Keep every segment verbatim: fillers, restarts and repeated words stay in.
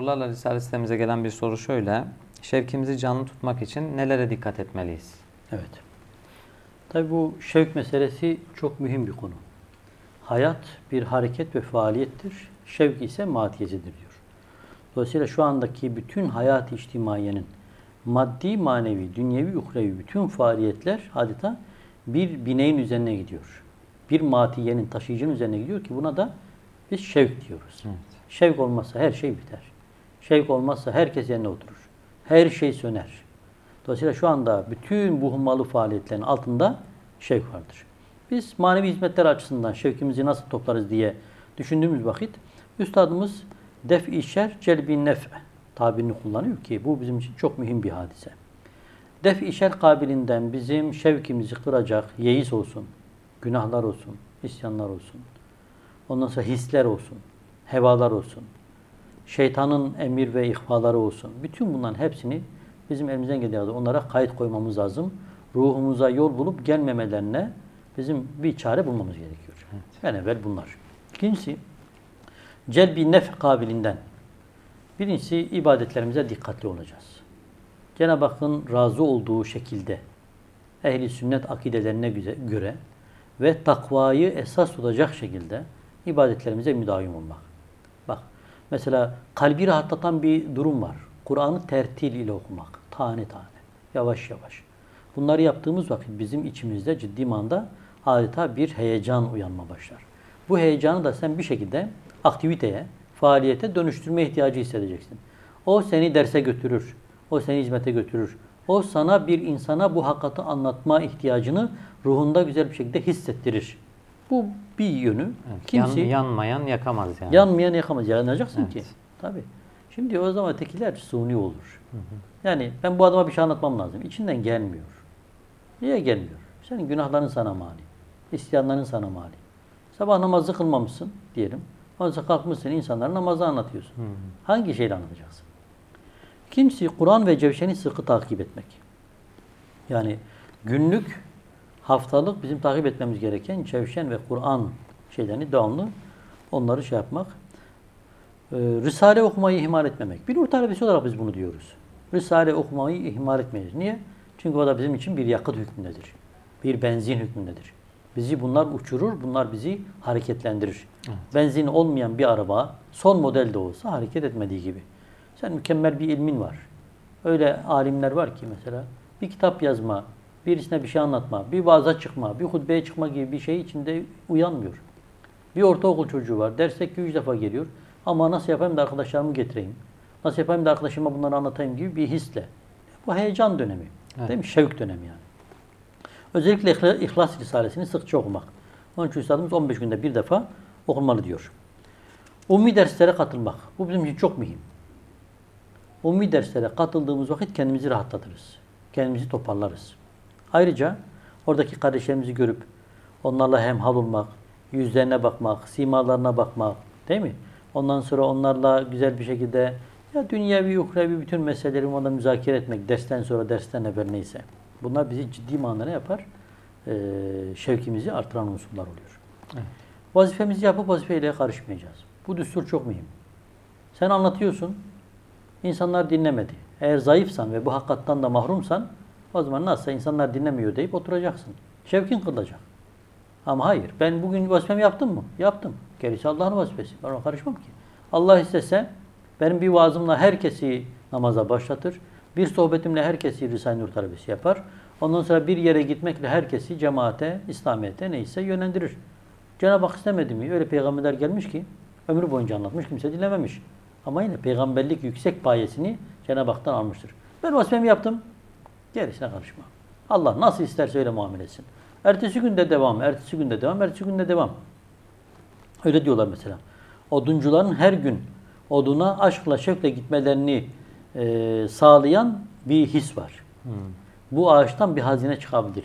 Sorularla Risale sitemize gelen bir soru şöyle. Şevkimizi canlı tutmak için nelere dikkat etmeliyiz? Evet. Tabii bu şevk meselesi çok mühim bir konu. Hayat bir hareket ve faaliyettir. Şevk ise matiyecidir diyor. Dolayısıyla şu andaki bütün hayat-ı içtimaiyenin maddi, manevi, dünyevi, uhrevi bütün faaliyetler adeta bir bineğin üzerine gidiyor. Bir matiyenin, taşıyıcının üzerine gidiyor ki buna da biz şevk diyoruz. Evet. Şevk olmazsa her şey biter. Şevk olmazsa herkes yerine oturur. Her şey söner. Dolayısıyla şu anda bütün bu hummalı faaliyetlerin altında şevk vardır. Biz manevi hizmetler açısından şevkimizi nasıl toplarız diye düşündüğümüz vakit üstadımız def-i şer, celbi nef' tabirini kullanıyor ki bu bizim için çok mühim bir hadise. Def-i şer kabilinden bizim şevkimizi kıracak yeis olsun, günahlar olsun, isyanlar olsun, ondan sonra hisler olsun, hevalar olsun, şeytanın emir ve ihvaları olsun. Bütün bunların hepsini bizim elimizden geldiği onlara kayıt koymamız lazım. Ruhumuza yol bulup gelmemelerine bizim bir çare bulmamız gerekiyor. Evet. En evvel bunlar. İkincisi, celbi nef kabilinden. Birincisi, ibadetlerimize dikkatli olacağız. Cenab-ı Hakk'ın razı olduğu şekilde ehli sünnet akidelerine göre ve takvayı esas tutacak şekilde ibadetlerimize müdavim olmak. Bak, mesela kalbi rahatlatan bir durum var. Kur'an'ı tertil ile okumak. Tane tane. Yavaş yavaş. Bunları yaptığımız vakit bizim içimizde ciddi manada adeta bir heyecan uyanma başlar. Bu heyecanı da sen bir şekilde aktiviteye, faaliyete dönüştürme ihtiyacı hissedeceksin. O seni derse götürür. O seni hizmete götürür. O sana bir insana bu hakikati anlatma ihtiyacını ruhunda güzel bir şekilde hissettirir. Bu bir yönü. Evet, Kimsi, yan, yanmayan yakamaz yani. Yanmayan yakamaz. Yanacaksın evet. ki. Tabii. Şimdi o zaman ötekiler suni olur. Hı hı. Yani ben bu adama bir şey anlatmam lazım. İçinden gelmiyor. Niye gelmiyor? Senin günahların sana mani. İsyanların sana mani. Sabah namazı kılmamışsın diyelim. Ondan sonra kalkmışsın insanlara namazı anlatıyorsun. Hı hı. Hangi şeyle anlatacaksın? İkincisi Kur'an ve Cevşen'i sıkı takip etmek. Yani günlük, haftalık bizim takip etmemiz gereken Cevşen ve Kur'an şeylerini devamlı onları şey yapmak. Ee, Risale okumayı ihmal etmemek. Bir nur talebesi olarak biz bunu diyoruz. Risale okumayı ihmal etmeyiz. Niye? Çünkü o da bizim için bir yakıt hükmündedir. Bir benzin hükmündedir. Bizi bunlar uçurur, bunlar bizi hareketlendirir. Evet. Benzin olmayan bir araba son model de olsa hareket etmediği gibi. Sen mükemmel bir ilmin var. Öyle alimler var ki mesela bir kitap yazma, birisine bir şey anlatma, bir vaaza çıkma, bir hutbeye çıkma gibi bir şey içinde uyanmıyor. Bir ortaokul çocuğu var, derse iki üç defa geliyor ama nasıl yapayım da arkadaşlarımı getireyim, nasıl yapayım da arkadaşıma bunları anlatayım gibi bir hisle. Bu heyecan dönemi, evet. Değil mi? Şevk dönemi yani. Özellikle İhlas Risalesini sıkça okumak. Onun için üstadımız on beş günde bir defa okunmalı diyor. Ummi derslere katılmak. Bu bizim için çok mühim. Ummi derslere katıldığımız vakit kendimizi rahatlatırız. Kendimizi toparlarız. Ayrıca oradaki kardeşlerimizi görüp onlarla hemhal olmak, yüzlerine bakmak, simalarına bakmak, değil mi? Ondan sonra onlarla güzel bir şekilde ya dünyevi, uhrevi bütün meseleleri onlarla müzakere etmek, dersten sonra, dersten evvel neyse. Bunlar bizi ciddi manada yapar? Ee, şevkimizi artıran unsurlar oluyor. Evet. Vazifemizi yapıp vazifeyle karışmayacağız. Bu düstur çok mühim. Sen anlatıyorsun, insanlar dinlemedi. Eğer zayıfsan ve bu hakikattan da mahrumsan, o zaman nasılsa insanlar dinlemiyor deyip oturacaksın. Şevkin kırılacak. Ama hayır, ben bugün vazifemi yaptım mı? Yaptım. Gerisi Allah'ın vazifesi. Ben ona karışmam ki. Allah istese benim bir vaazımla herkesi namaza başlatır. Bir sohbetimle herkesi Risale-i Nur talebesi yapar. Ondan sonra bir yere gitmekle herkesi cemaate, İslamiyet'e neyse yönlendirir. Cenab-ı Hak istemedi mi? Öyle peygamberler gelmiş ki ömrü boyunca anlatmış, kimse dinlememiş. Ama yine peygamberlik yüksek payesini Cenab-ı Hak'tan almıştır. Ben vazifemi yaptım. Gerisine karışma. Allah nasıl isterse öyle muamele etsin. Ertesi günde devam, ertesi günde devam, ertesi günde devam. Öyle diyorlar mesela. Oduncuların her gün oduna aşkla, şevkle gitmelerini e, sağlayan bir his var. Hmm. Bu ağaçtan bir hazine çıkabilir.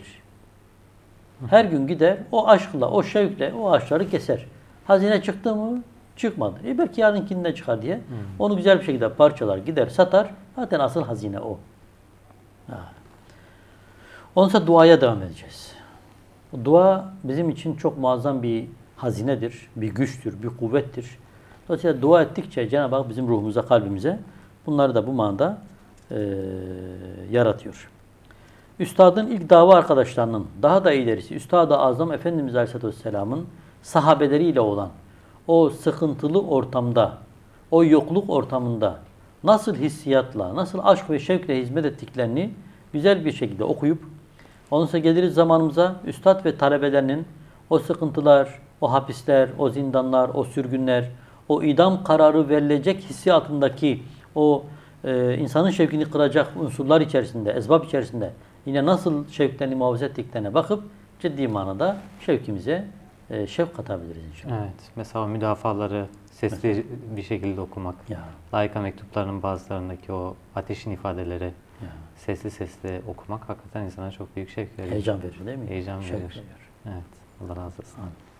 Her gün gider, o aşkla, o şevkle o ağaçları keser. Hazine çıktı mı? Çıkmadı. E belki yarınkinden çıkar diye. Hmm. Onu güzel bir şekilde parçalar, gider, satar. Zaten asıl hazine o. Ha. Ondan sonra duaya devam edeceğiz. Dua bizim için çok muazzam bir hazinedir, bir güçtür, bir kuvvettir. Dolayısıyla dua ettikçe Cenab-ı Hak bizim ruhumuza, kalbimize bunları da bu manada e, yaratıyor. Üstadın ilk dava arkadaşlarının, daha da ilerisi Üstad-ı Azam Efendimiz Aleyhisselatü Vesselam'ın sahabeleriyle olan o sıkıntılı ortamda, o yokluk ortamında nasıl hissiyatla, nasıl aşk ve şevkle hizmet ettiklerini güzel bir şekilde okuyup, ondan sonra geliriz zamanımıza üstad ve talebelerinin o sıkıntılar, o hapisler, o zindanlar, o sürgünler, o idam kararı verilecek hissiyatındaki o e, insanın şevkini kıracak unsurlar içerisinde, esbab içerisinde yine nasıl şevklerini muhafaza ettiklerine bakıp ciddi manada şevkimize e, şevk katabiliriz inşallah. Evet. Mesela o müdafaları sesli mesela bir şekilde okumak. Ya. Layıka mektuplarının bazılarındaki o ateşin ifadeleri Ya. sesli sesli okumak hakikaten insana çok büyük şevk veriyor. Heyecan veriyor değil mi? Heyecan Şevk veriyor. veriyor. Evet. Allah razı olsun. Amin.